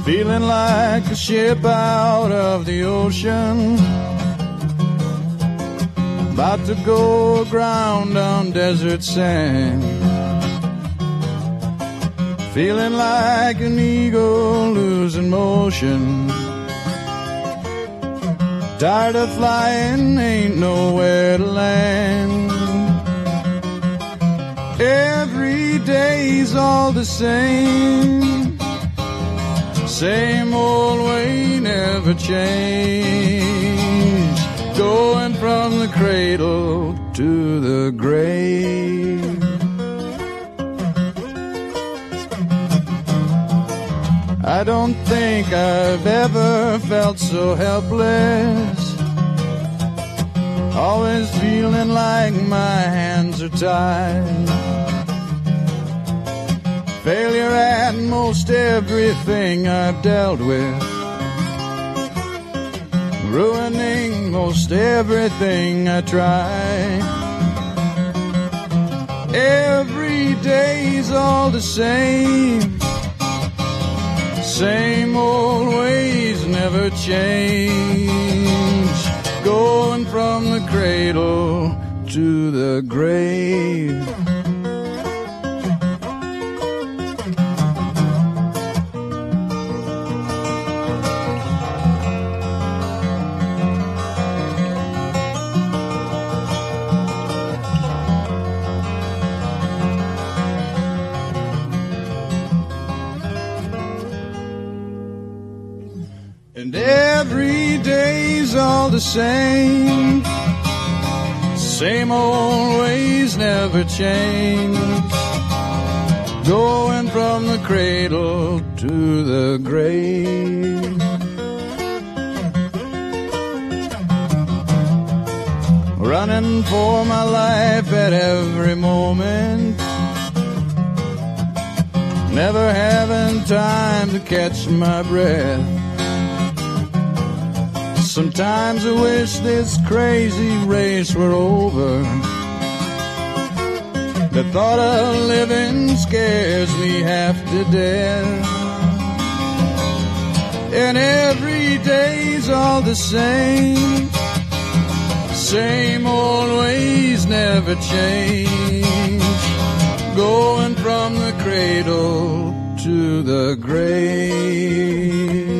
feeling like a ship out of the ocean, about to go aground on desert sand, feeling like an eagle losing motion, tired of flying, ain't nowhere to land. Every day's all the same, same old way, never change, going from the cradle to the grave. I don't think I've ever felt so helpless, always feeling like my hands are tied, failure at most everything I've dealt with, ruining most everything I try. Every day's all the same, same old ways never change, going from the cradle to the grave. And every day's all the same, same old ways never change, going from the cradle to the grave. Running for my life at every moment, never having time to catch my breath. Sometimes I wish this crazy race were over. The thought of living scares me half to death. And every day's all the same, same old ways never change, going from the cradle to the grave.